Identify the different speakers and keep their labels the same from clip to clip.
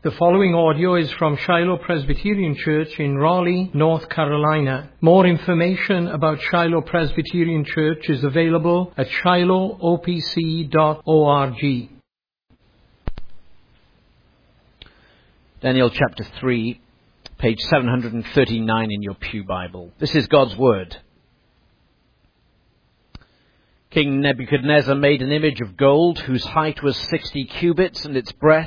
Speaker 1: The following audio is from Shiloh Presbyterian Church in Raleigh, North Carolina. More information about Shiloh Presbyterian Church is available at shilohopc.org.
Speaker 2: Daniel chapter 3, page 739 in your pew Bible. This is God's Word. King Nebuchadnezzar made an image of gold whose height was 60 cubits and its breadth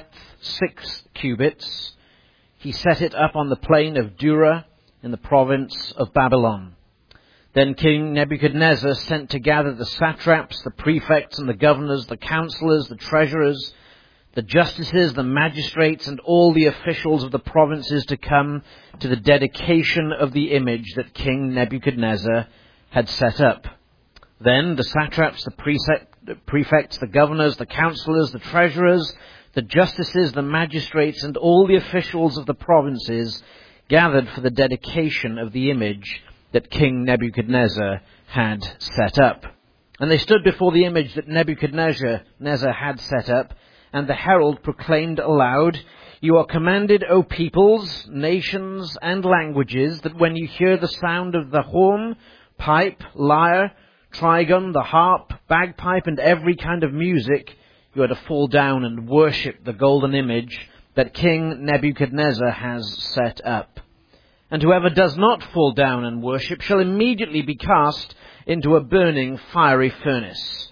Speaker 2: 6 cubits. He set it up on the plain of Dura in the province of Babylon. Then King Nebuchadnezzar sent to gather the satraps, the prefects and the governors, the counselors, the treasurers, the justices, the magistrates, and all the officials of the provinces to come to the dedication of the image that King Nebuchadnezzar had set up. Then the satraps, the prefects, the governors, the counselors, the treasurers, the justices, the magistrates, and all the officials of the provinces gathered for the dedication of the image that King Nebuchadnezzar had set up. And they stood before the image that Nebuchadnezzar had set up, and the herald proclaimed aloud, "You are commanded, O peoples, nations, and languages, that when you hear the sound of the horn, pipe, lyre, trigon, the harp, bagpipe, and every kind of music, you are to fall down and worship the golden image that King Nebuchadnezzar has set up. And whoever does not fall down and worship shall immediately be cast into a burning fiery furnace."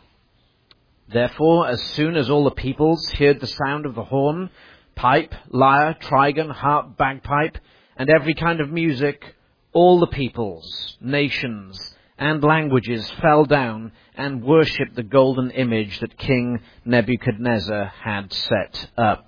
Speaker 2: Therefore, as soon as all the peoples heard the sound of the horn, pipe, lyre, trigon, harp, bagpipe, and every kind of music, all the peoples, nations, and languages fell down and worshipped the golden image that King Nebuchadnezzar had set up.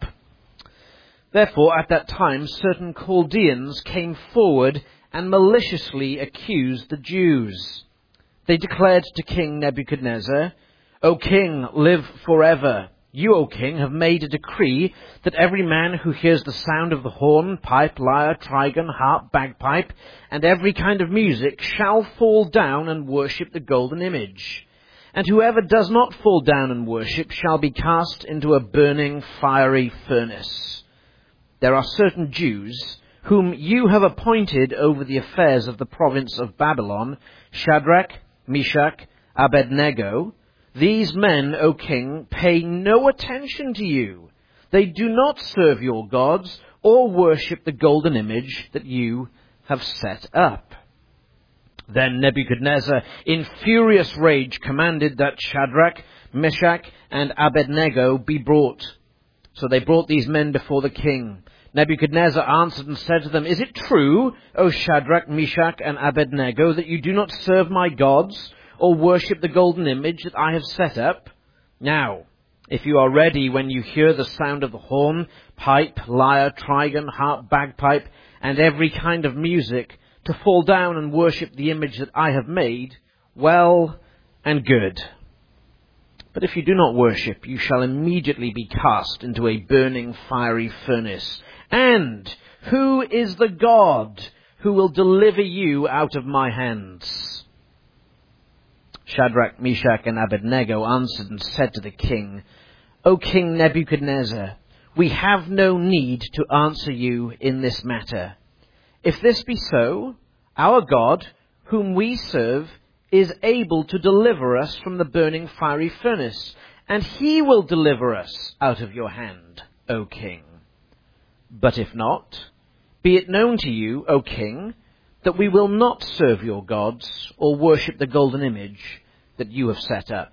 Speaker 2: Therefore, at that time, certain Chaldeans came forward and maliciously accused the Jews. They declared to King Nebuchadnezzar, "O king, live forever. You, O king, have made a decree that every man who hears the sound of the horn, pipe, lyre, trigon, harp, bagpipe, and every kind of music shall fall down and worship the golden image. And whoever does not fall down and worship shall be cast into a burning fiery furnace. There are certain Jews whom you have appointed over the affairs of the province of Babylon, Shadrach, Meshach, Abednego. These men, O king, pay no attention to you. They do not serve your gods or worship the golden image that you have set up." Then Nebuchadnezzar, in furious rage, commanded that Shadrach, Meshach, and Abednego be brought. So they brought these men before the king. Nebuchadnezzar answered and said to them, "Is it true, O Shadrach, Meshach, and Abednego, that you do not serve my gods or worship the golden image that I have set up? Now, if you are ready when you hear the sound of the horn, pipe, lyre, trigon, harp, bagpipe, and every kind of music, to fall down and worship the image that I have made, well and good. But if you do not worship, you shall immediately be cast into a burning fiery furnace. And who is the God who will deliver you out of my hands?" Shadrach, Meshach, and Abednego answered and said to the king, "O King Nebuchadnezzar, we have no need to answer you in this matter. If this be so, our God, whom we serve, is able to deliver us from the burning fiery furnace, and he will deliver us out of your hand, O king. But if not, be it known to you, O king, that we will not serve your gods or worship the golden image that you have set up."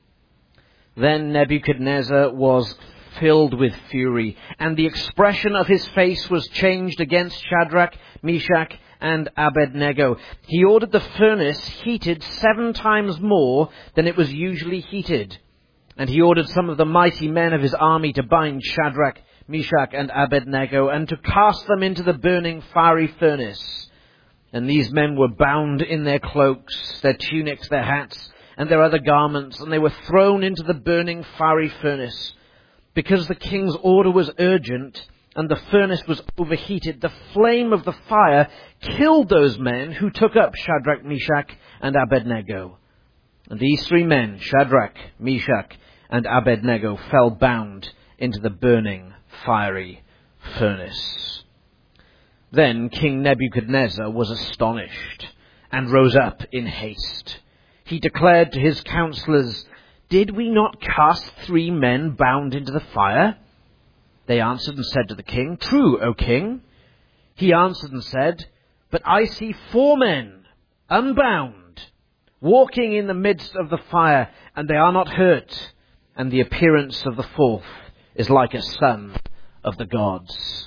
Speaker 2: Then Nebuchadnezzar was filled with fury, and the expression of his face was changed against Shadrach, Meshach, and Abednego. He ordered the furnace heated 7 times more than it was usually heated. And he ordered some of the mighty men of his army to bind Shadrach, Meshach, and Abednego, and to cast them into the burning fiery furnace. And these men were bound in their cloaks, their tunics, their hats, and their other garments, and they were thrown into the burning fiery furnace. Because the king's order was urgent, and the furnace was overheated, the flame of the fire killed those men who took up Shadrach, Meshach, and Abednego. And these 3 men, Shadrach, Meshach, and Abednego, fell bound into the burning fiery furnace. Then King Nebuchadnezzar was astonished and rose up in haste. He declared to his counselors, "Did we not cast 3 men bound into the fire?" They answered and said to the king, "True, O king." He answered and said, "But I see 4 men, unbound, walking in the midst of the fire, and they are not hurt, and the appearance of the 4th is like a son of the gods."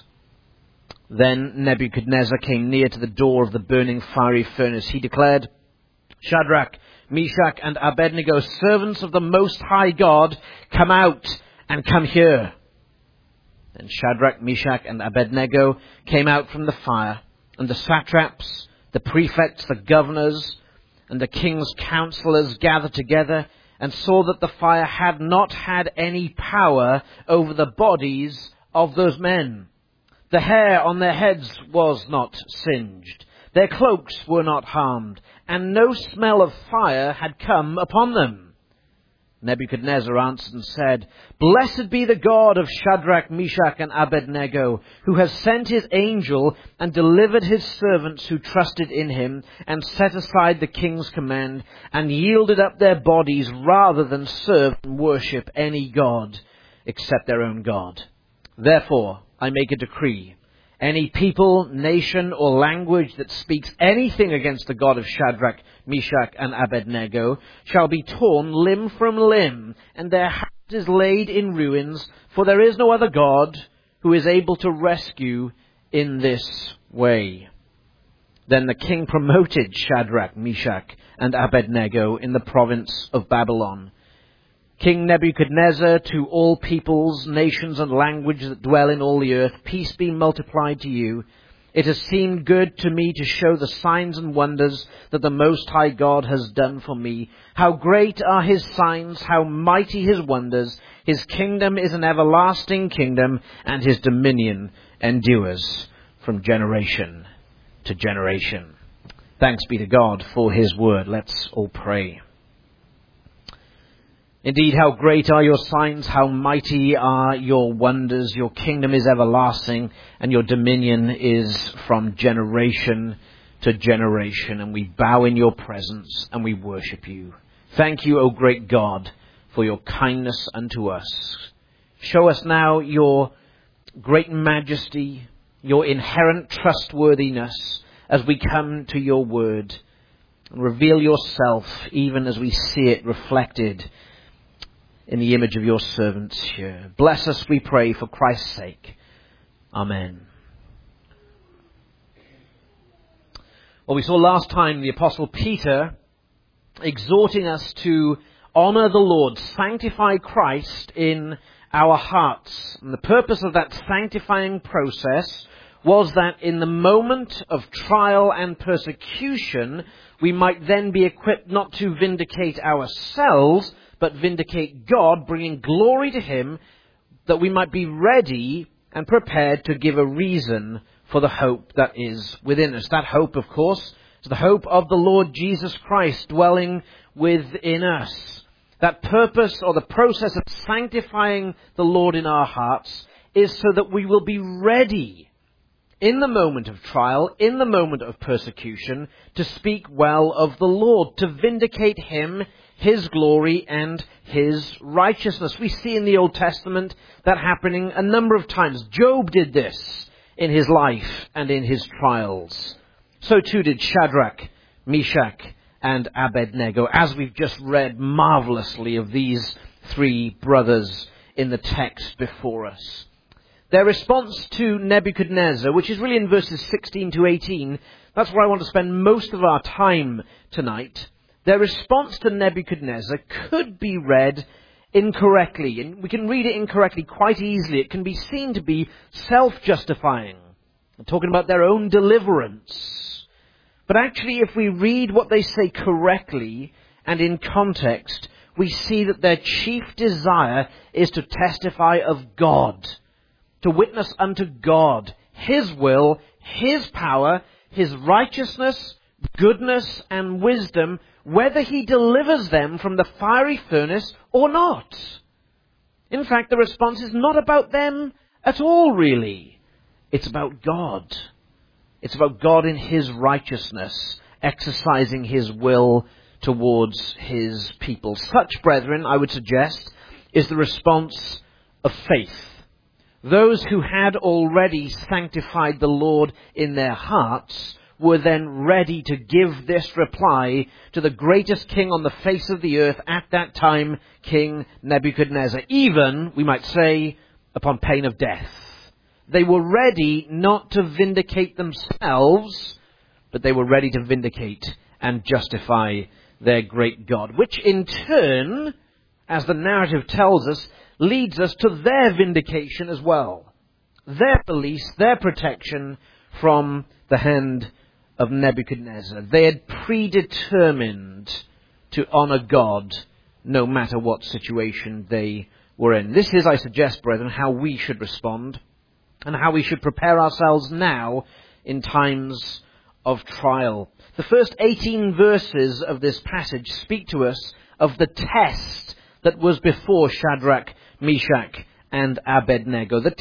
Speaker 2: Then Nebuchadnezzar came near to the door of the burning fiery furnace. He declared, "Shadrach, Meshach, and Abednego, servants of the Most High God, come out and come here." Then Shadrach, Meshach, and Abednego came out from the fire, and the satraps, the prefects, the governors, and the king's counselors gathered together and saw that the fire had not had any power over the bodies of those men. The hair on their heads was not singed. Their cloaks were not harmed, and no smell of fire had come upon them. Nebuchadnezzar answered and said, "Blessed be the God of Shadrach, Meshach, and Abednego, who has sent his angel and delivered his servants who trusted in him, and set aside the king's command, and yielded up their bodies rather than serve and worship any god except their own God. Therefore, I make a decree. Any people, nation, or language that speaks anything against the God of Shadrach, Meshach, and Abednego shall be torn limb from limb, and their house is laid in ruins, for there is no other God who is able to rescue in this way." Then the king promoted Shadrach, Meshach, and Abednego in the province of Babylon. King Nebuchadnezzar, to all peoples, nations, and languages that dwell in all the earth, peace be multiplied to you. It has seemed good to me to show the signs and wonders that the Most High God has done for me. How great are his signs, how mighty his wonders. His kingdom is an everlasting kingdom, and his dominion endures from generation to generation. Thanks be to God for his word. Let's all pray. Indeed, how great are your signs, how mighty are your wonders. Your kingdom is everlasting, and your dominion is from generation to generation. And we bow in your presence, and we worship you. Thank you, O great God, for your kindness unto us. Show us now your great majesty, your inherent trustworthiness, as we come to your word. And reveal yourself, even as we see it reflected in the image of your servants here. Bless us, we pray, for Christ's sake. Amen. Well, we saw last time the Apostle Peter exhorting us to honor the Lord, sanctify Christ in our hearts. And the purpose of that sanctifying process was that in the moment of trial and persecution, we might then be equipped not to vindicate ourselves, but vindicate God, bringing glory to him, that we might be ready and prepared to give a reason for the hope that is within us. That hope, of course, is the hope of the Lord Jesus Christ dwelling within us. That purpose, or the process of sanctifying the Lord in our hearts, is so that we will be ready in the moment of trial, in the moment of persecution, to speak well of the Lord, to vindicate him, his glory, and his righteousness. We see in the Old Testament that happening a number of times. Job did this in his life and in his trials. So too did Shadrach, Meshach, and Abednego, as we've just read marvelously of these 3 brothers in the text before us. Their response to Nebuchadnezzar, which is really in verses 16 to 18, that's where I want to spend most of our time tonight. Their response to Nebuchadnezzar could be read incorrectly, and we can read it incorrectly quite easily. It can be seen to be self-justifying, talking about their own deliverance. But actually, if we read what they say correctly and in context, we see that their chief desire is to testify of God, to witness unto God, his will, his power, his righteousness, goodness, and wisdom, whether he delivers them from the fiery furnace or not. In fact, the response is not about them at all, really. It's about God. It's about God in his righteousness, exercising his will towards his people. Such, brethren, I would suggest, is the response of faith. Those who had already sanctified the Lord in their hearts were then ready to give this reply to the greatest king on the face of the earth at that time, King Nebuchadnezzar, even, we might say, upon pain of death. They were ready not to vindicate themselves, but they were ready to vindicate and justify their great God, which in turn, as the narrative tells us, leads us to their vindication as well. Their release, their protection from the hand of Nebuchadnezzar. They had predetermined to honor God no matter what situation they were in. This is, I suggest, brethren, how we should respond and how we should prepare ourselves now in times of trial. The first 18 verses of this passage speak to us of the test that was before Shadrach, Meshach, and Abednego. The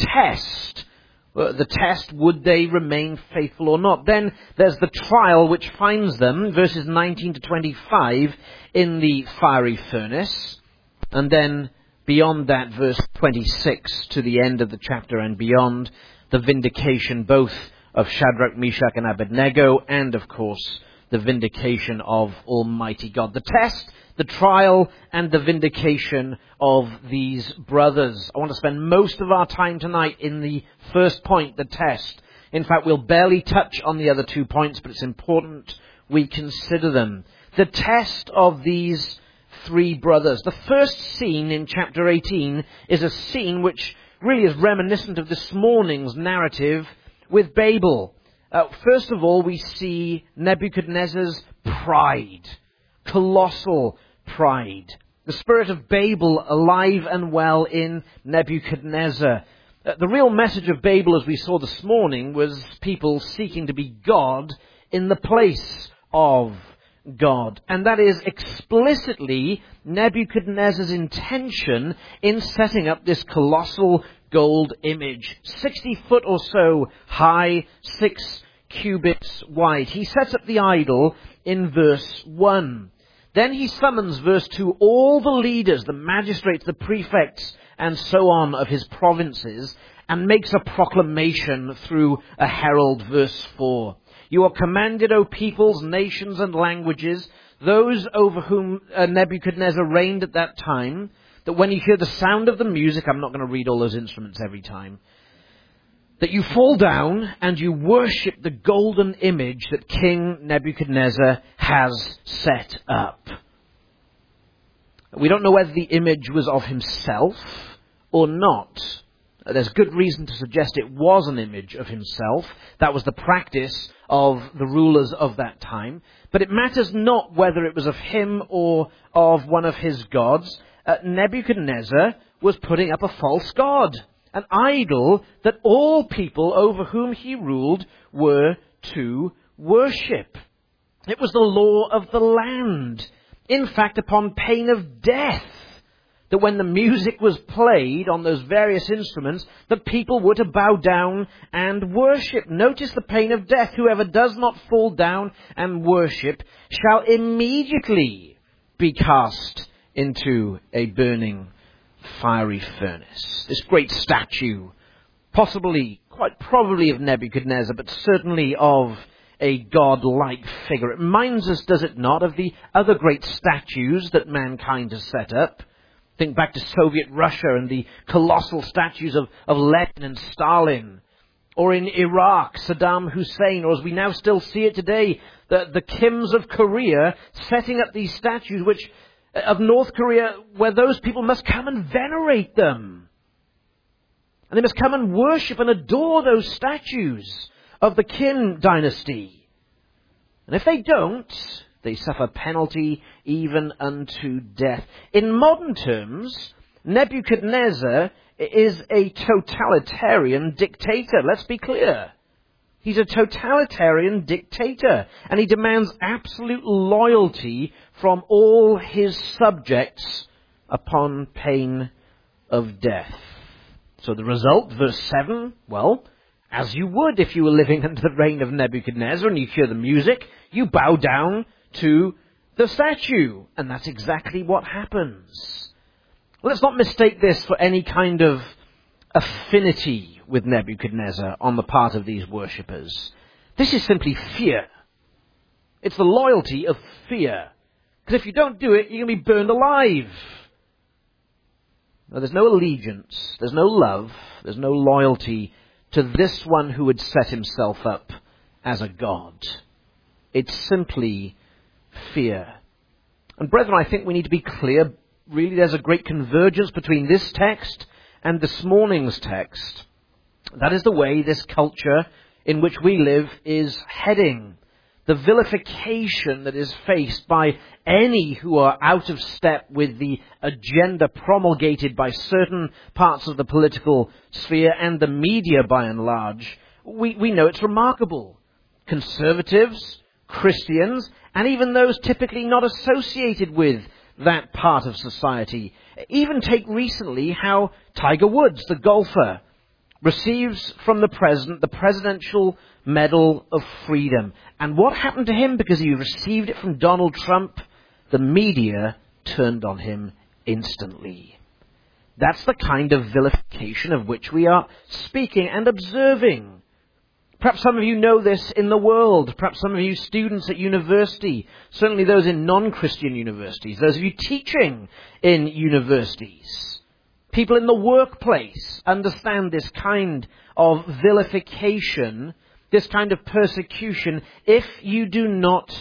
Speaker 2: test, would they remain faithful or not? Then there's the trial which finds them, verses 19 to 25, in the fiery furnace. And then beyond that, verse 26 to the end of the chapter and beyond, the vindication both of Shadrach, Meshach, and Abednego, and of course, the vindication of Almighty God. The test, the trial, and the vindication of these brothers. I want to spend most of our time tonight in the first point, the test. In fact, we'll barely touch on the other 2 points, but it's important we consider them. The test of these 3 brothers. The first scene in chapter 18 is a scene which really is reminiscent of this morning's narrative with Babel. First of all, we see Nebuchadnezzar's pride. Colossal pride. The spirit of Babel alive and well in Nebuchadnezzar. The real message of Babel, as we saw this morning, was people seeking to be God in the place of God. And that is explicitly Nebuchadnezzar's intention in setting up this colossal gold image, 60 foot or so high, 6 cubits wide. He sets up the idol in verse 1. Then he summons, verse 2, all the leaders, the magistrates, the prefects, and so on of his provinces, and makes a proclamation through a herald, verse 4. You are commanded, O peoples, nations, and languages, those over whom Nebuchadnezzar reigned at that time, that when you hear the sound of the music, I'm not going to read all those instruments every time, that you fall down and you worship the golden image that King Nebuchadnezzar has set up. We don't know whether the image was of himself or not. There's good reason to suggest it was an image of himself. That was the practice of the rulers of that time. But it matters not whether it was of him or of one of his gods. Nebuchadnezzar was putting up a false god, an idol that all people over whom he ruled were to worship. It was the law of the land. In fact, upon pain of death, that when the music was played on those various instruments, the people were to bow down and worship. Notice the pain of death. Whoever does not fall down and worship shall immediately be cast into a burning fiery furnace. This great statue, possibly, quite probably of Nebuchadnezzar, but certainly of a god-like figure. It reminds us, does it not, of the other great statues that mankind has set up. Think back to Soviet Russia and the colossal statues of Lenin and Stalin. Or in Iraq, Saddam Hussein, or as we now still see it today, the Kims of Korea setting up these statues of North Korea, where those people must come and venerate them. And they must come and worship and adore those statues of the Kim dynasty. And if they don't, they suffer penalty even unto death. In modern terms, Nebuchadnezzar is a totalitarian dictator. Let's be clear. He's a totalitarian dictator, and he demands absolute loyalty from all his subjects upon pain of death. So the result, verse 7, well, as you would if you were living under the reign of Nebuchadnezzar and you hear the music, you bow down to the statue. And that's exactly what happens. Let's not mistake this for any kind of affinity with Nebuchadnezzar on the part of these worshippers. This is simply fear. It's the loyalty of fear. Because if you don't do it, you're going to be burned alive. No, there's no allegiance, there's no love, there's no loyalty to this one who would set himself up as a god. It's simply fear. And brethren, I think we need to be clear. Really, there's a great convergence between this text and this morning's text. That is the way this culture in which we live is heading. The vilification that is faced by any who are out of step with the agenda promulgated by certain parts of the political sphere and the media by and large, we know it's remarkable. Conservatives, Christians, and even those typically not associated with that part of society. Even take recently how Tiger Woods, the golfer, receives from the president the Presidential Medal of Freedom. And what happened to him because he received it from Donald Trump? The media turned on him instantly. That's the kind of vilification of which we are speaking and observing. Perhaps some of you know this in the world. Perhaps some of you students at university, certainly those in non-Christian universities, those of you teaching in universities. People in the workplace understand this kind of vilification, this kind of persecution, if you do not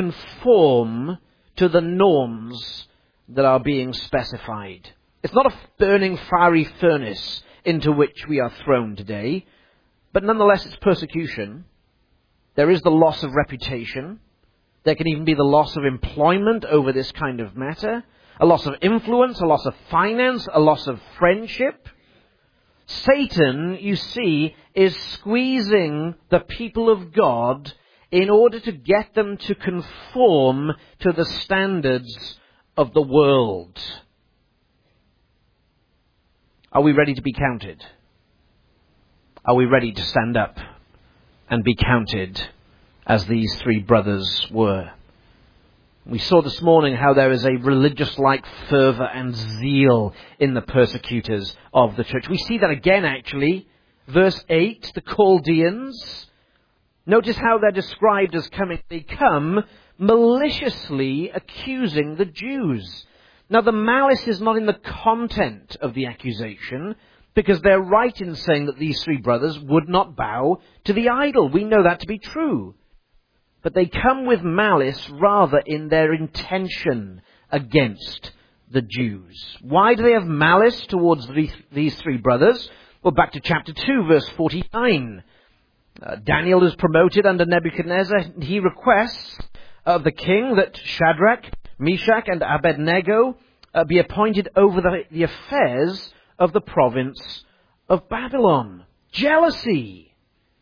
Speaker 2: conform to the norms that are being specified. It's not a burning fiery furnace into which we are thrown today, but nonetheless it's persecution. There is the loss of reputation. There can even be the loss of employment over this kind of matter. A loss of influence, a loss of finance, a loss of friendship. Satan, you see, is squeezing the people of God in order to get them to conform to the standards of the world. Are we ready to be counted? Are we ready to stand up and be counted as these three brothers were? We saw this morning how there is a religious-like fervour and zeal in the persecutors of the church. We see that again, actually. Verse 8, the Chaldeans. Notice how they're described as coming. They come maliciously accusing the Jews. Now, the malice is not in the content of the accusation, because they're right in saying that these three brothers would not bow to the idol. We know that to be true. But they come with malice rather in their intention against the Jews. Why do they have malice towards these three brothers? Well, back to chapter 2, verse 49. Daniel is promoted under Nebuchadnezzar. He requests of the king that Shadrach, Meshach, and Abednego be appointed over the affairs of the province of Babylon. Jealousy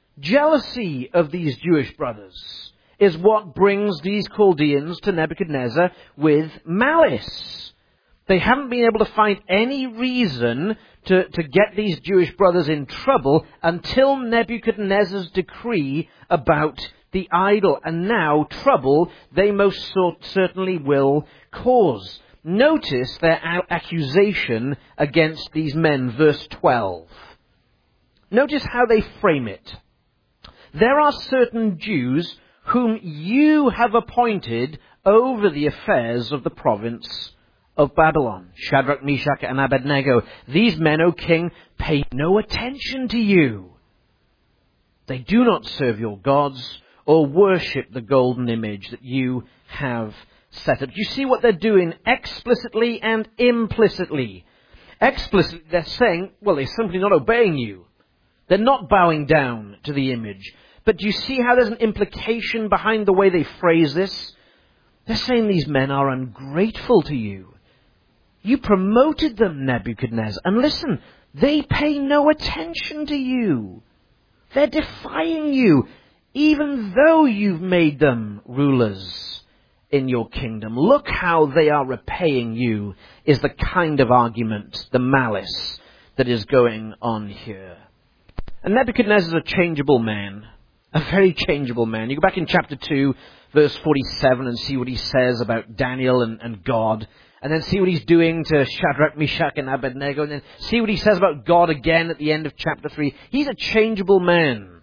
Speaker 2: of these Jewish brothers is what brings these Chaldeans to Nebuchadnezzar with malice. They haven't been able to find any reason to get these Jewish brothers in trouble until Nebuchadnezzar's decree about the idol. And now trouble they most certainly will cause. Notice their accusation against these men, verse 12. Notice how they frame it. There are certain Jews whom you have appointed over the affairs of the province of Babylon. Shadrach, Meshach, and Abednego. These men, O king, pay no attention to you. They do not serve your gods or worship the golden image that you have set up. You see what they're doing explicitly and implicitly. Explicitly, they're saying, well, they're simply not obeying you. They're not bowing down to the image. But do you see how there's an implication behind the way they phrase this? They're saying these men are ungrateful to you. You promoted them, Nebuchadnezzar. And listen, they pay no attention to you. They're defying you, even though you've made them rulers in your kingdom. Look how they are repaying you, is the kind of argument, the malice that is going on here. And Nebuchadnezzar is a changeable man, a very changeable man. You go back in chapter 2, verse 47, and see what he says about Daniel and God, and then see what he's doing to Shadrach, Meshach, and Abednego, and then see what he says about God again at the end of chapter 3. He's a changeable man.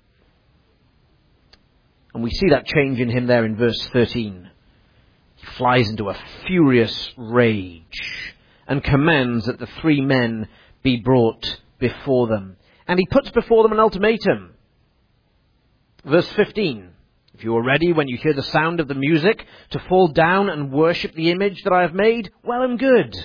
Speaker 2: And we see that change in him there in verse 13. He flies into a furious rage and commands that the three men be brought before them. And he puts before them an ultimatum. Verse 15. If you are ready when you hear the sound of the music to fall down and worship the image that I have made, well and good.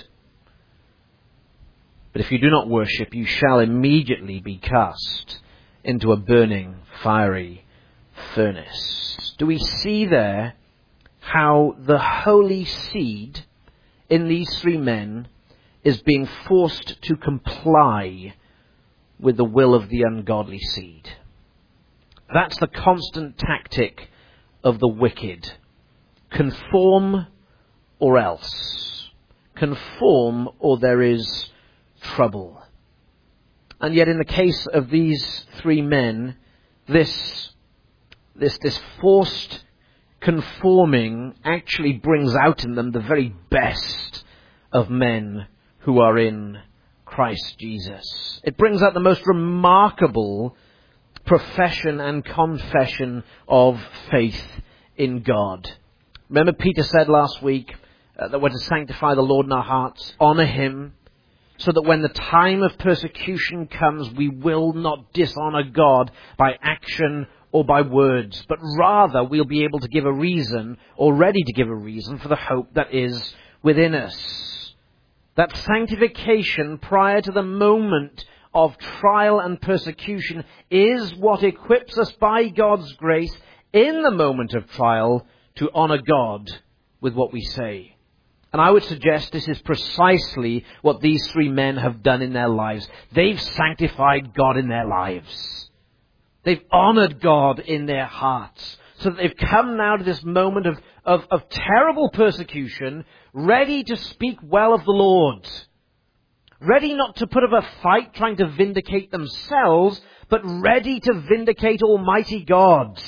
Speaker 2: But if you do not worship, you shall immediately be cast into a burning, fiery furnace. Do we see there how the holy seed in these three men is being forced to comply with the will of the ungodly seed? That's the constant tactic of the wicked. Conform or else. Conform or there is trouble. And yet in the case of these three men, this forced conforming actually brings out in them the very best of men who are in Christ Jesus. It brings out the most remarkable profession and confession of faith in God. Remember Peter said last week that we're to sanctify the Lord in our hearts, honor him, so that when the time of persecution comes, we will not dishonor God by action or by words, but rather we'll be able to give a reason, or ready to give a reason, for the hope that is within us. That sanctification prior to the moment of trial and persecution is what equips us by God's grace in the moment of trial to honor God with what we say. And I would suggest this is precisely what these three men have done in their lives. They've sanctified God in their lives. They've honored God in their hearts. So that they've come now to this moment of terrible persecution, ready to speak well of the Lord. Ready not to put up a fight trying to vindicate themselves, but ready to vindicate Almighty God.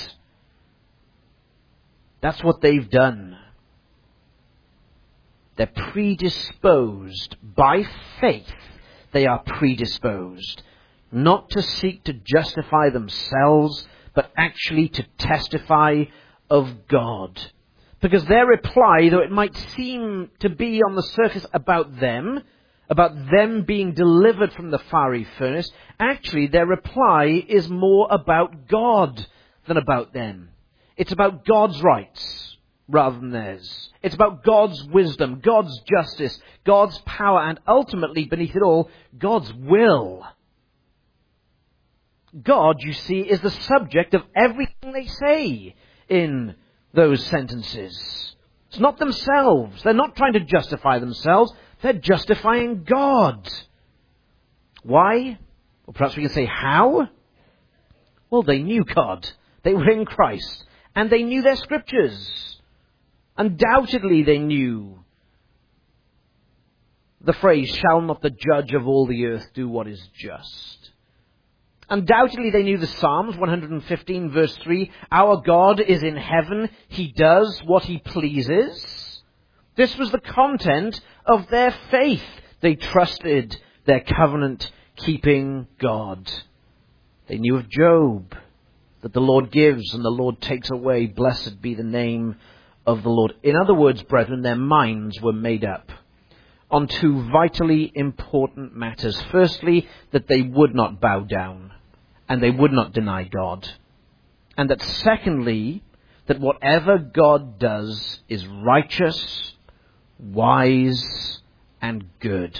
Speaker 2: That's what they've done. They're predisposed. By faith, they are predisposed. Not to seek to justify themselves, but actually to testify of God. Because their reply, though it might seem to be on the surface about them being delivered from the fiery furnace, actually their reply is more about God than about them. It's about God's rights rather than theirs. It's about God's wisdom, God's justice, God's power, and ultimately, beneath it all, God's will. God, you see, is the subject of everything they say in those sentences. It's not themselves. They're not trying to justify themselves. They're justifying God. Why? Or perhaps we can say how? Well, they knew God. They were in Christ. And they knew their scriptures. Undoubtedly they knew the phrase, shall not the judge of all the earth do what is just? Undoubtedly they knew the Psalms, 115 verse 3, our God is in heaven, he does what he pleases. This was the content of their faith. They trusted their covenant-keeping God. They knew of Job, that the Lord gives and the Lord takes away. Blessed be the name of the Lord. In other words, brethren, their minds were made up on two vitally important matters. Firstly, that they would not bow down and they would not deny God. And that secondly, that whatever God does is righteous, wise, and good.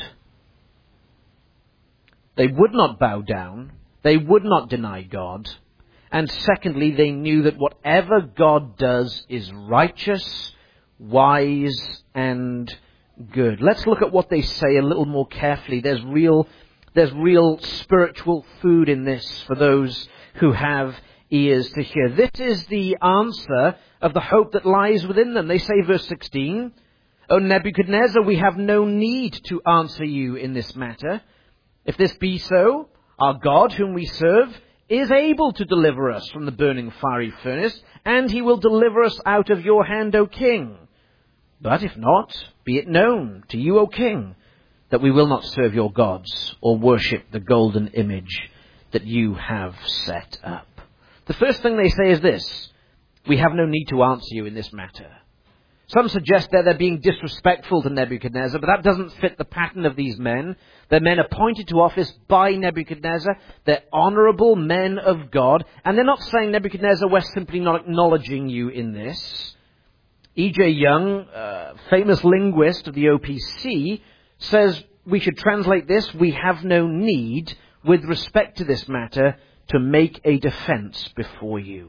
Speaker 2: They would not bow down. They would not deny God. And secondly, they knew that whatever God does is righteous, wise, and good. Let's look at what they say a little more carefully. There's real spiritual food in this for those who have ears to hear. This is the answer of the hope that lies within them. They say, verse 16, O Nebuchadnezzar, we have no need to answer you in this matter. If this be so, our God, whom we serve, is able to deliver us from the burning fiery furnace, and he will deliver us out of your hand, O king. But if not, be it known to you, O king, that we will not serve your gods or worship the golden image that you have set up. The first thing they say is this: we have no need to answer you in this matter. Some suggest that they're being disrespectful to Nebuchadnezzar, but that doesn't fit the pattern of these men. They're men appointed to office by Nebuchadnezzar. They're honorable men of God. And they're not saying, Nebuchadnezzar, we're simply not acknowledging you in this. E.J. Young, famous linguist of the OPC, says we should translate this: we have no need, with respect to this matter, to make a defense before you.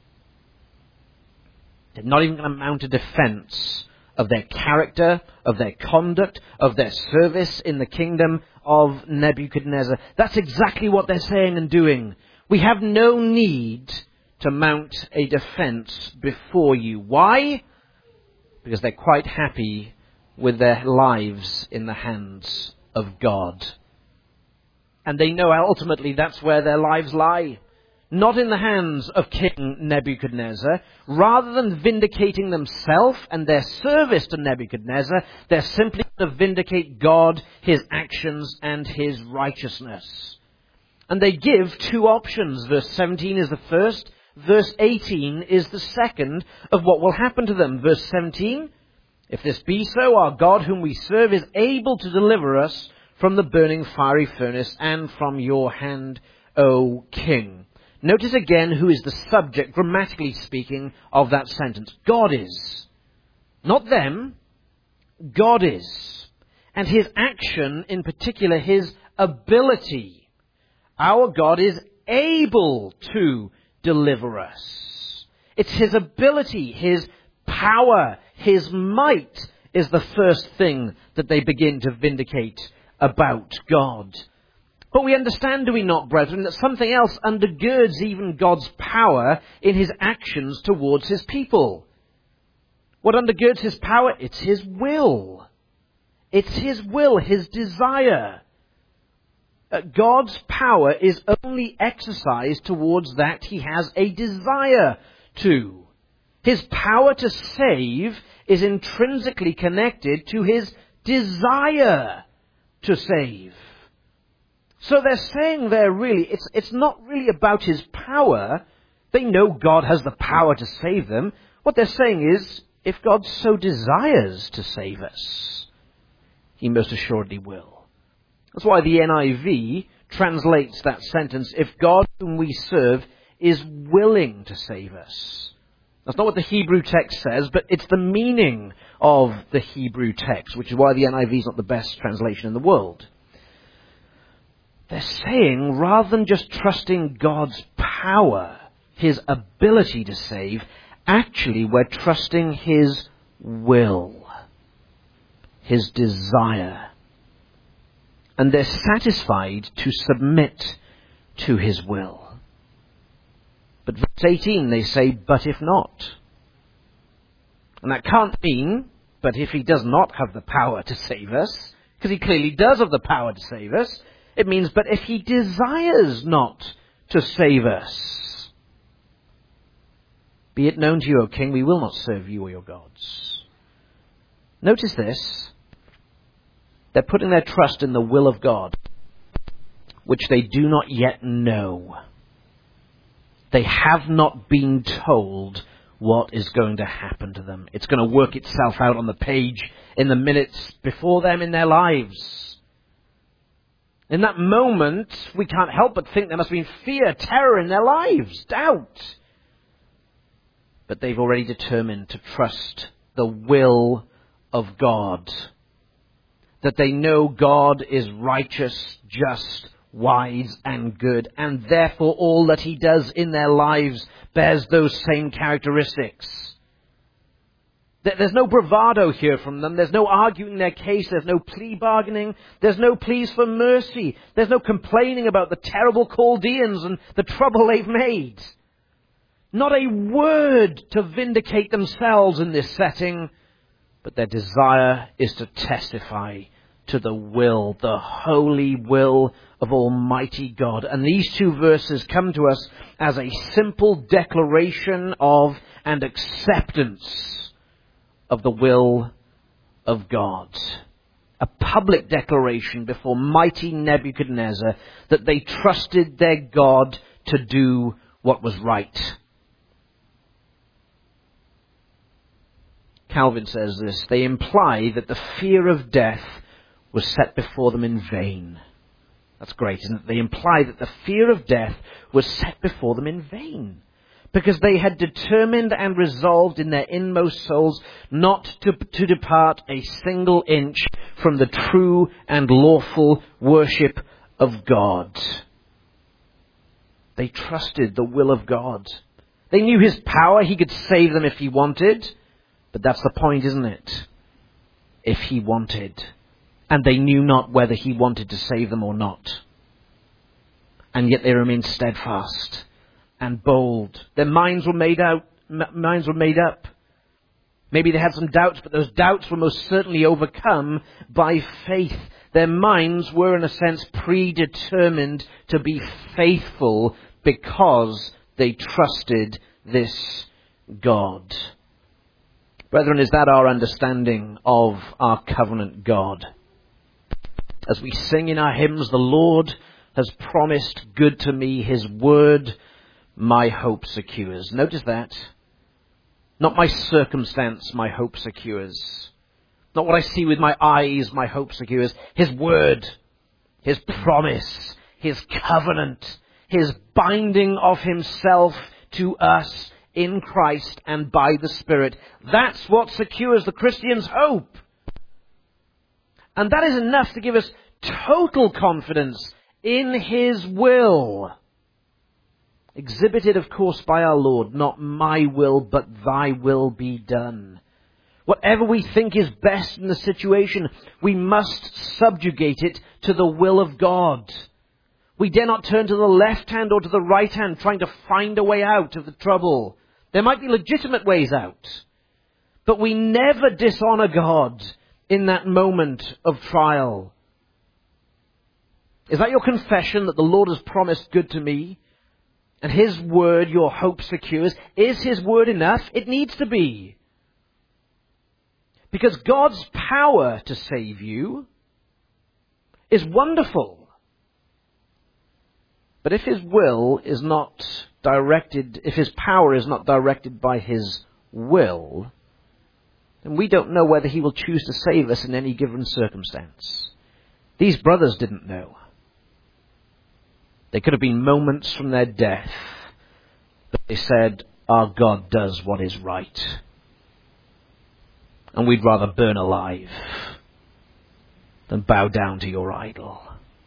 Speaker 2: They're not even going to mount a defense of their character, of their conduct, of their service in the kingdom of Nebuchadnezzar. That's exactly what they're saying and doing. We have no need to mount a defense before you. Why? Because they're quite happy with their lives in the hands of God. And they know ultimately that's where their lives lie. Not in the hands of King Nebuchadnezzar. Rather than vindicating themselves and their service to Nebuchadnezzar, they're simply to vindicate God, his actions, and his righteousness. And they give two options. Verse 17 is the first. Verse 18 is the second of what will happen to them. Verse 17, if this be so, our God whom we serve is able to deliver us from the burning fiery furnace and from your hand, O king. Notice again who is the subject, grammatically speaking, of that sentence. God is. Not them. God is. And his action, in particular, his ability. Our God is able to deliver us. It's his ability, his power, his might is the first thing that they begin to vindicate about God. But we understand, do we not, brethren, that something else undergirds even God's power in his actions towards his people. What undergirds his power? It's his will. It's his will, his desire. God's power is only exercised towards that he has a desire to. His power to save is intrinsically connected to his desire to save. So they're saying there really, it's not really about his power. They know God has the power to save them. What they're saying is, if God so desires to save us, he most assuredly will. That's why the NIV translates that sentence, if God whom we serve is willing to save us. That's not what the Hebrew text says, but it's the meaning of the Hebrew text, which is why the NIV is not the best translation in the world. They're saying, rather than just trusting God's power, his ability to save, actually we're trusting his will, his desire. And they're satisfied to submit to his will. But verse 18, they say, but if not. And that can't mean, but if he does not have the power to save us, because he clearly does have the power to save us. It means, but if he desires not to save us, be it known to you, O king, we will not serve you or your gods. Notice this. They're putting their trust in the will of God, which they do not yet know. They have not been told what is going to happen to them. It's going to work itself out on the page in the minutes before them in their lives. In that moment, we can't help but think there must have been fear, terror in their lives, doubt. But they've already determined to trust the will of God. That they know God is righteous, just, wise, and good, and therefore all that he does in their lives bears those same characteristics. There's no bravado here from them. There's no arguing their case. There's no plea bargaining. There's no pleas for mercy. There's no complaining about the terrible Chaldeans and the trouble they've made. Not a word to vindicate themselves in this setting, but their desire is to testify to the will, the holy will of Almighty God. And these two verses come to us as a simple declaration of and acceptance of the will of God. A public declaration before mighty Nebuchadnezzar that they trusted their God to do what was right. Calvin says this: they imply that the fear of death was set before them in vain. That's great, isn't it? They imply that the fear of death was set before them in vain, because they had determined and resolved in their inmost souls not to depart a single inch from the true and lawful worship of God. They trusted the will of God. They knew his power. He could save them if he wanted. But that's the point, isn't it? If he wanted. And they knew not whether he wanted to save them or not. And yet they remained steadfast and bold. Their minds were made up. Maybe they had some doubts, but those doubts were most certainly overcome by faith. Their minds were, in a sense, predetermined to be faithful because they trusted this God. Brethren, is that our understanding of our covenant God? As we sing in our hymns, the Lord has promised good to me, his word my hope secures. Notice that. Not my circumstance my hope secures. Not what I see with my eyes my hope secures. His word, his promise, his covenant, his binding of himself to us in Christ and by the Spirit. That's what secures the Christian's hope. And that is enough to give us total confidence in his will. Exhibited, of course, by our Lord, not my will, but thy will be done. Whatever we think is best in the situation, we must subjugate it to the will of God. We dare not turn to the left hand or to the right hand trying to find a way out of the trouble. There might be legitimate ways out, but we never dishonor God in that moment of trial. Is that your confession that the Lord has promised good to me? And his word your hope secures? Is his word enough? It needs to be. Because God's power to save you is wonderful. But if his will is not directed, if his power is not directed by his will, then we don't know whether he will choose to save us in any given circumstance. These brothers didn't know. They could have been moments from their death, but they said, our God does what is right. And we'd rather burn alive than bow down to your idol.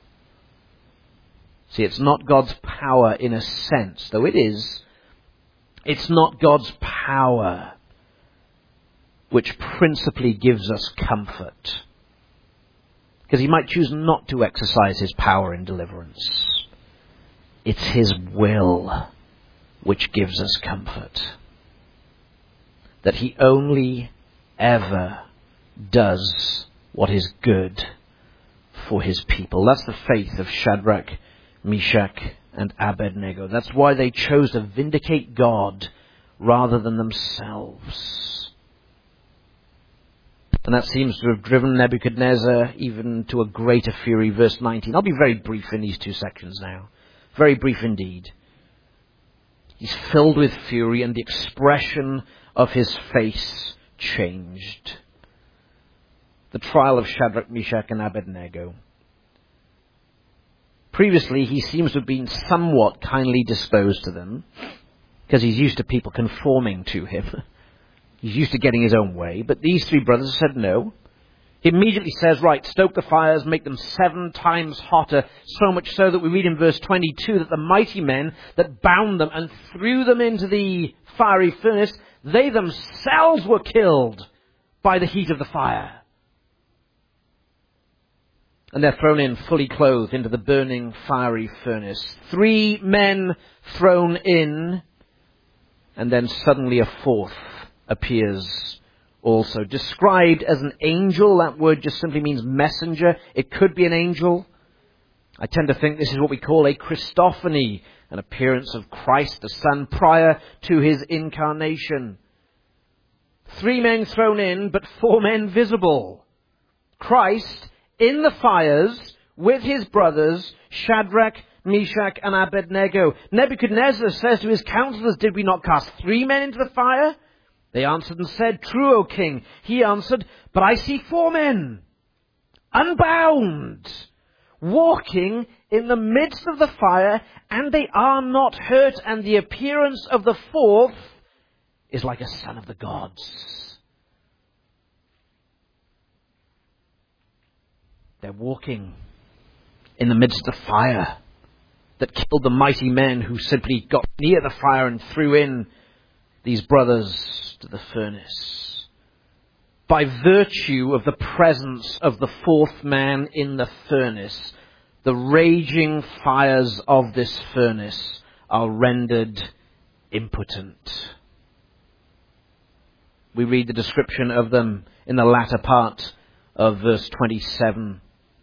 Speaker 2: See, it's not God's power in a sense, though it is. It's not God's power which principally gives us comfort. Because he might choose not to exercise his power in deliverance. It's his will which gives us comfort. That he only ever does what is good for his people. That's the faith of Shadrach, Meshach, and Abednego. That's why they chose to vindicate God rather than themselves. And that seems to have driven Nebuchadnezzar even to a greater fury. Verse 19. I'll be very brief in these two sections now. Very brief indeed. He's filled with fury, and the expression of his face changed. The trial of Shadrach, Meshach, and Abednego. Previously, he seems to have been somewhat kindly disposed to them, because he's used to people conforming to him. He's used to getting his own way. But these three brothers said no. He immediately says, right, stoke the fires, make them 7 times hotter, so much so that we read in verse 22 that the mighty men that bound them and threw them into the fiery furnace, they themselves were killed by the heat of the fire. And they're thrown in fully clothed into the burning fiery furnace. 3 men thrown in, and then suddenly a 4th appears also. Described as an angel, that word just simply means messenger. It could be an angel. I tend to think this is what we call a Christophany, an appearance of Christ the Son prior to his incarnation. 3 men thrown in, but 4 men visible. Christ in the fires with his brothers, Shadrach, Meshach, and Abednego. Nebuchadnezzar says to his counselors, "Did we not cast 3 men into the fire?" They answered and said, "True, O king." He answered, "But I see 4 men, unbound, walking in the midst of the fire, and they are not hurt, and the appearance of the 4th is like a son of the gods." They're walking in the midst of fire that killed the mighty men who simply got near the fire and threw in these brothers to the furnace. By virtue of the presence of the 4th man in the furnace, the raging fires of this furnace are rendered impotent. We read the description of them in the latter part of verse 27.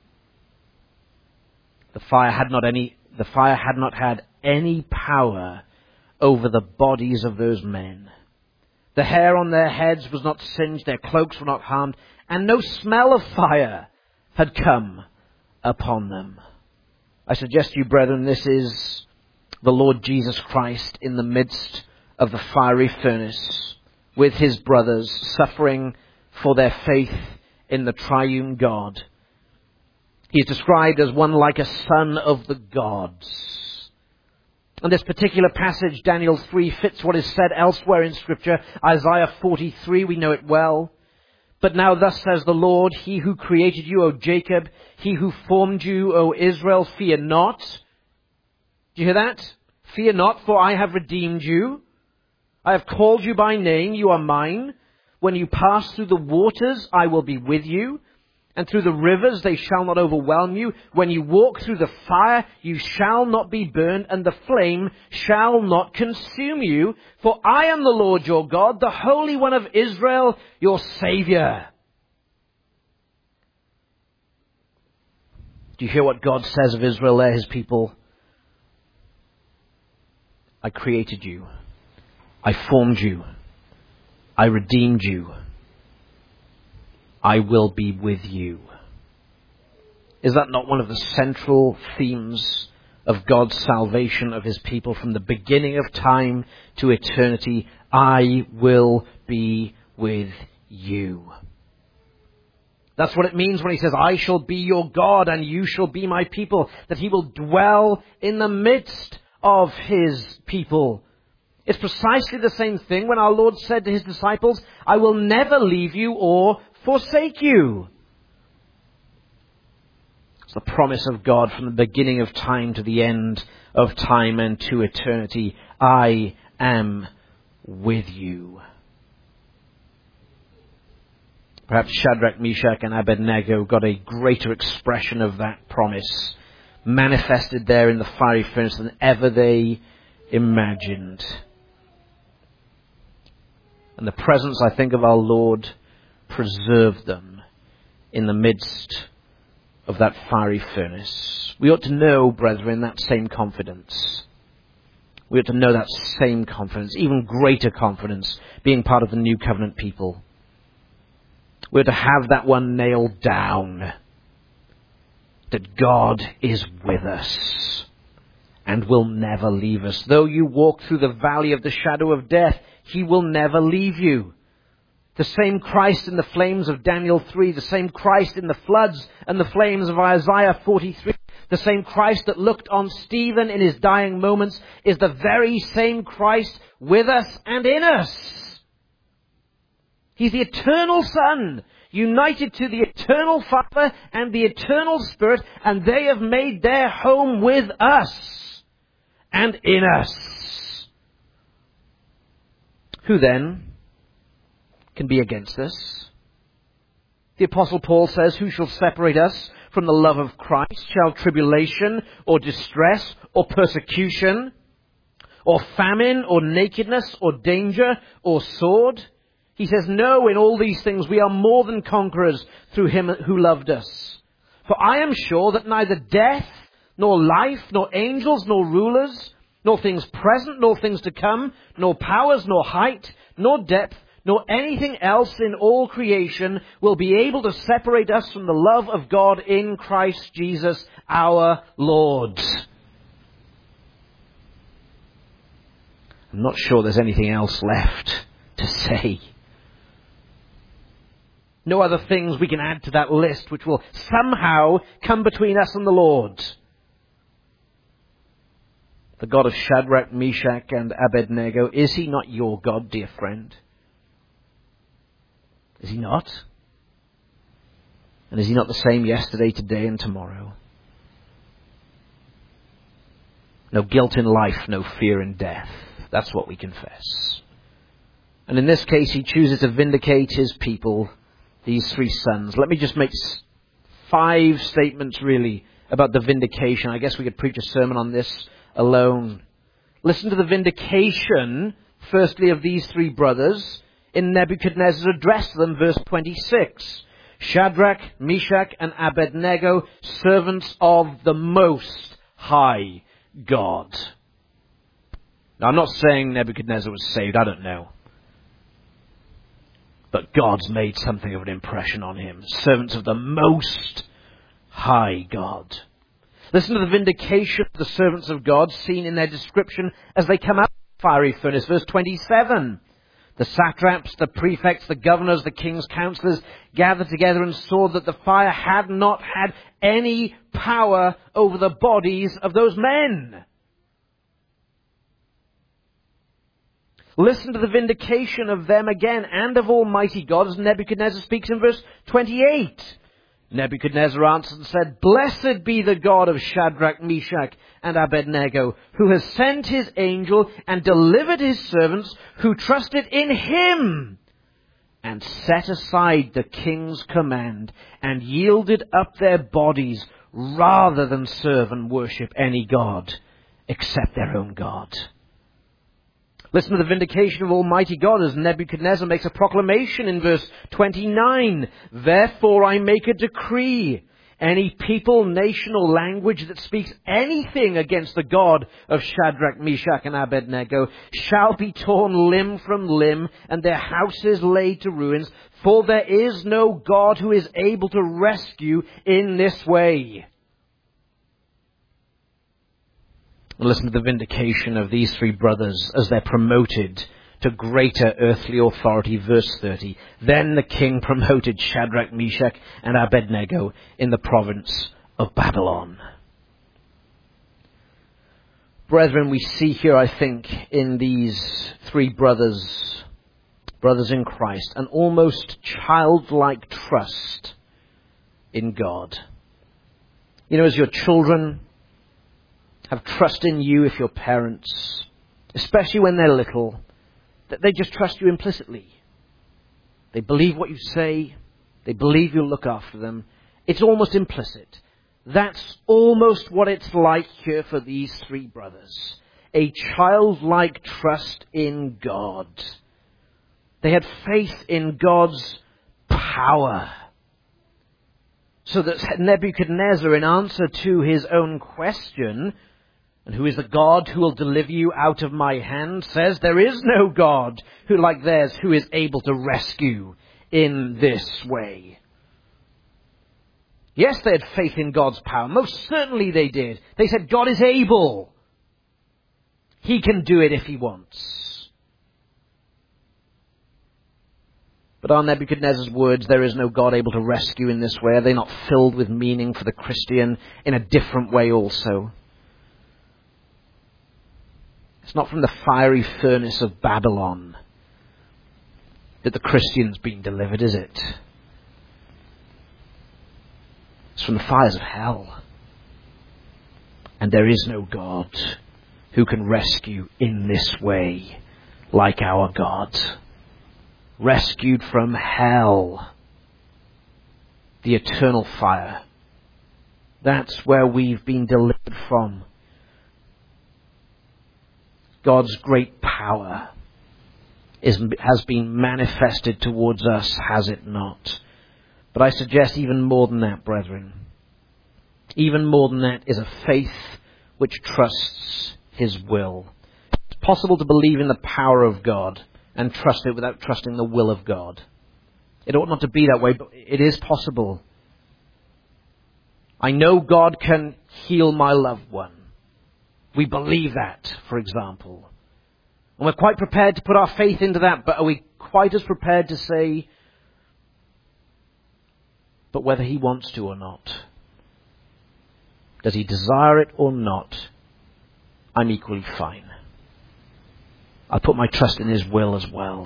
Speaker 2: The fire had not had any power over the bodies of those men. The hair on their heads was not singed, their cloaks were not harmed, and no smell of fire had come upon them. I suggest to you, brethren, this is the Lord Jesus Christ in the midst of the fiery furnace with his brothers, suffering for their faith in the triune God. He is described as one like a son of the gods. And this particular passage, Daniel 3, fits what is said elsewhere in Scripture. Isaiah 43, we know it well. "But now thus says the Lord, he who created you, O Jacob, he who formed you, O Israel, fear not." Do you hear that? "Fear not, for I have redeemed you. I have called you by name, you are mine. When you pass through the waters, I will be with you. And through the rivers, they shall not overwhelm you. When you walk through the fire, you shall not be burned, and the flame shall not consume you. For I am the Lord your God, the Holy One of Israel, your Savior." Do you hear what God says of Israel there, his people? "I created you. I formed you. I redeemed you. I will be with you." Is that not one of the central themes of God's salvation of his people from the beginning of time to eternity? I will be with you. That's what it means when he says, "I shall be your God and you shall be my people," that he will dwell in the midst of his people. It's precisely the same thing when our Lord said to his disciples, "I will never leave you or forsake you." It's the promise of God from the beginning of time to the end of time and to eternity. I am with you. Perhaps Shadrach, Meshach, and Abednego got a greater expression of that promise, manifested there in the fiery furnace than ever they imagined. And the presence, I think, of our Lord preserved them in the midst of that fiery furnace. We ought to know, brethren, that same confidence. We ought to know that same confidence, even greater confidence, being part of the new covenant people. We ought to have that one nailed down, that God is with us and will never leave us. Though you walk through the valley of the shadow of death, he will never leave you. The same Christ in the flames of Daniel 3, the same Christ in the floods and the flames of Isaiah 43, the same Christ that looked on Stephen in his dying moments is the very same Christ with us and in us. He's the eternal Son, united to the eternal Father and the eternal Spirit, and they have made their home with us and in us. Who then can be against us? The Apostle Paul says, "Who shall separate us from the love of Christ? Shall tribulation or distress or persecution or famine or nakedness or danger or sword?" He says, no, in all these things we are more than conquerors through him who loved us. For I am sure that neither death, nor life, nor angels, nor rulers, nor things present, nor things to come, nor powers, nor height, nor depth, nor anything else in all creation will be able to separate us from the love of God in Christ Jesus our Lord. I'm not sure there's anything else left to say. No other things we can add to that list which will somehow come between us and the Lord. The God of Shadrach, Meshach, and Abednego, is he not your God, dear friend? Is he not? And is he not the same yesterday, today, and tomorrow? No guilt in life, no fear in death. That's what we confess. And in this case, he chooses to vindicate his people, these three sons. Let me just make 5 statements, really, about the vindication. I guess we could preach a sermon on this alone. Listen to the vindication, firstly, of these 3 brothers in Nebuchadnezzar's address to them, verse 26. Shadrach, Meshach, and Abednego, servants of the Most High God. Now, I'm not saying Nebuchadnezzar was saved, I don't know. But God's made something of an impression on him. Servants of the Most High God. Listen to the vindication of the servants of God seen in their description as they come out of the fiery furnace. Verse 27. The satraps, the prefects, the governors, the king's counselors gathered together and saw that the fire had not had any power over the bodies of those men. Listen to the vindication of them again and of Almighty God as Nebuchadnezzar speaks in verse 28. Nebuchadnezzar answered and said, Blessed be the God of Shadrach, Meshach, and Abednego, who has sent his angel and delivered his servants who trusted in him, and set aside the king's command, and yielded up their bodies rather than serve and worship any god except their own God. Listen to the vindication of Almighty God as Nebuchadnezzar makes a proclamation in verse 29. Therefore I make a decree. Any people, nation, or language that speaks anything against the God of Shadrach, Meshach, and Abednego shall be torn limb from limb, and their houses laid to ruins, for there is no God who is able to rescue in this way. Listen to the vindication of these 3 brothers as they're promoted to greater earthly authority. Verse 30. Then the king promoted Shadrach, Meshach, and Abednego in the province of Babylon. Brethren, we see here, I think, in these 3 brothers in Christ, an almost childlike trust in God. You know, as your children have trust in you, if your parents, especially when they're little, that they just trust you implicitly. They believe what you say. They believe you'll look after them. It's almost implicit. That's almost what it's like here for these 3 brothers. A childlike trust in God. They had faith in God's power. So that Nebuchadnezzar, in answer to his own question, and who is the God who will deliver you out of my hand, says there is no God who like theirs who is able to rescue in this way. Yes, they had faith in God's power. Most certainly they did. They said, God is able. He can do it if he wants. But are Nebuchadnezzar's words, there is no God able to rescue in this way, are they not filled with meaning for the Christian in a different way also? It's not from the fiery furnace of Babylon that the Christian's been delivered, is it? It's from the fires of hell. And there is no God who can rescue in this way like our God. Rescued from hell, the eternal fire. That's where we've been delivered from. God's great power has been manifested towards us, has it not? But I suggest even more than that, brethren. Even more than that is a faith which trusts his will. It's possible to believe in the power of God and trust it without trusting the will of God. It ought not to be that way, but it is possible. I know God can heal my loved one. We believe that, for example. And we're quite prepared to put our faith into that, but are we quite as prepared to say, but whether he wants to or not? Does he desire it or not? I'm equally fine. I put my trust in his will as well.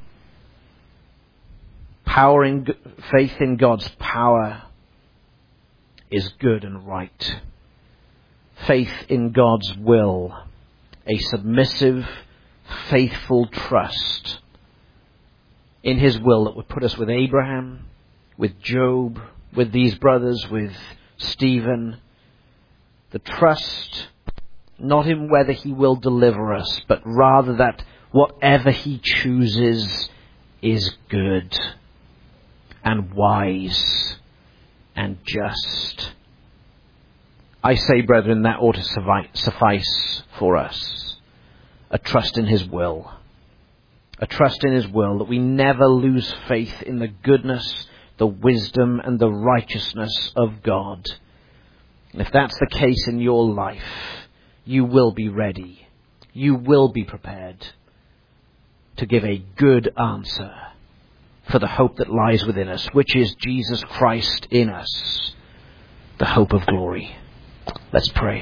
Speaker 2: Faith in God's power is good and right. Faith in God's will, a submissive, faithful trust in his will that would put us with Abraham, with Job, with these brothers, with Stephen. The trust not in whether he will deliver us, but rather that whatever he chooses is good and wise and just. I say, brethren, that ought to suffice for us. A trust in his will. A trust in his will, that we never lose faith in the goodness, the wisdom, and the righteousness of God. And if that's the case in your life, you will be ready. You will be prepared to give a good answer for the hope that lies within us, which is Jesus Christ in us, the hope of glory. Let's pray.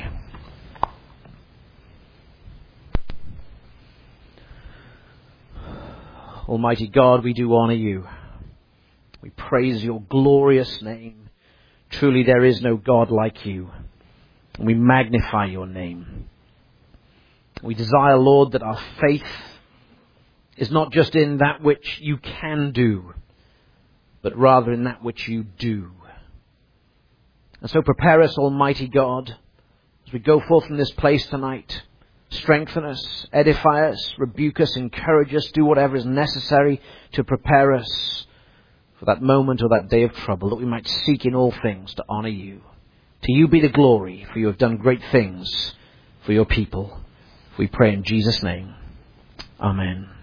Speaker 2: Almighty God, we do honor you. We praise your glorious name. Truly there is no God like you. And we magnify your name. We desire, Lord, that our faith is not just in that which you can do, but rather in that which you do. And so prepare us, Almighty God, as we go forth from this place tonight. Strengthen us, edify us, rebuke us, encourage us, do whatever is necessary to prepare us for that moment or that day of trouble, that we might seek in all things to honor you. To you be the glory, for you have done great things for your people. We pray in Jesus' name. Amen.